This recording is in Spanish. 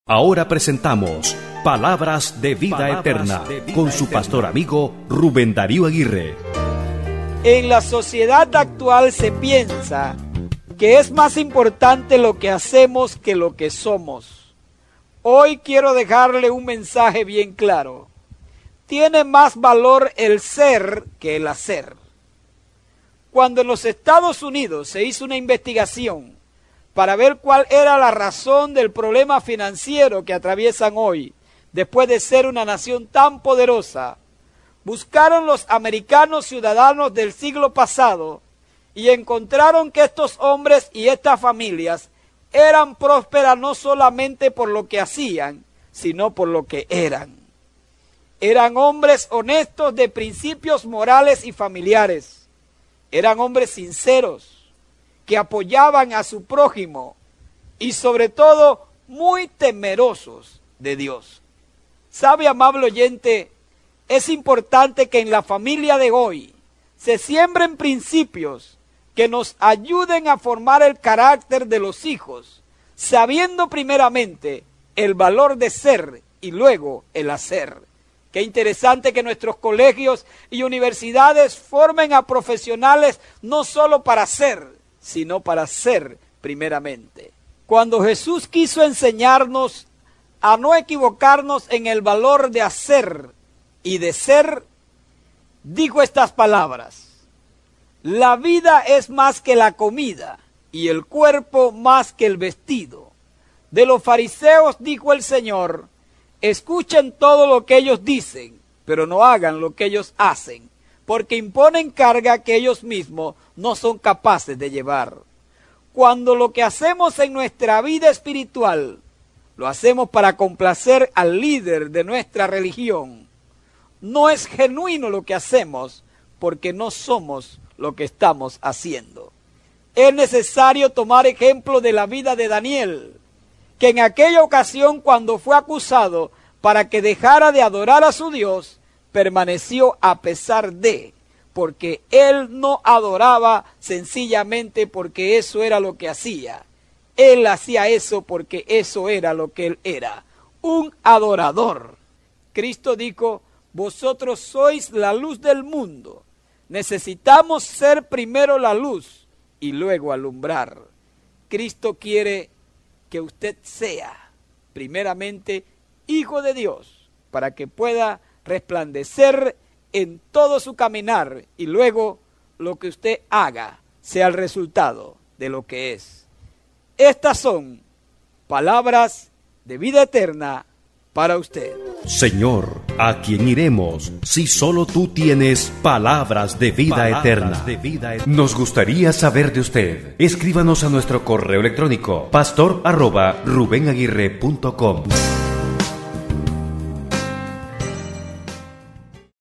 Ahora presentamos Palabras de Vida Eterna con su pastor amigo Rubén Darío Aguirre. En la sociedad actual se piensa que es más importante lo que hacemos que lo que somos. Hoy quiero dejarle un mensaje bien claro. Tiene más valor el ser que el hacer. Cuando en los Estados Unidos se hizo una investigación para ver cuál era la razón del problema financiero que atraviesan hoy, después de ser una nación tan poderosa, buscaron los americanos ciudadanos del siglo pasado y encontraron que estos hombres y estas familias eran prósperas no solamente por lo que hacían, sino por lo que eran. Eran hombres honestos de principios morales y familiares. Eran hombres sinceros, que apoyaban a su prójimo y sobre todo muy temerosos de Dios. ¿Sabe, amable oyente? Es importante que en la familia de hoy se siembren principios que nos ayuden a formar el carácter de los hijos, sabiendo primeramente el valor de ser y luego el hacer. Qué interesante que nuestros colegios y universidades formen a profesionales no solo para ser, sino para ser primeramente. Cuando Jesús quiso enseñarnos a no equivocarnos en el valor de hacer y de ser, dijo estas palabras: la vida es más que la comida y el cuerpo más que el vestido. De los fariseos dijo el Señor: escuchen todo lo que ellos dicen, pero no hagan lo que ellos hacen, porque imponen carga que ellos mismos no son capaces de llevar. Cuando lo que hacemos en nuestra vida espiritual lo hacemos para complacer al líder de nuestra religión, no es genuino lo que hacemos, porque no somos lo que estamos haciendo. Es necesario tomar ejemplo de la vida de Daniel, que en aquella ocasión, cuando fue acusado para que dejara de adorar a su Dios, permaneció a pesar de, porque él no adoraba sencillamente porque eso era lo que hacía. Él hacía eso porque eso era lo que él era, un adorador. Cristo dijo: vosotros sois la luz del mundo. Necesitamos ser primero la luz y luego alumbrar. Cristo quiere que usted sea primeramente hijo de Dios para que pueda resplandecer en todo su caminar y luego lo que usted haga sea el resultado de lo que es. Estas son palabras de vida eterna para usted. Señor, ¿a quién iremos si solo tú tienes palabras de vida eterna? Nos gustaría saber de usted. Escríbanos a nuestro correo electrónico pastor@rubenaguirre.com.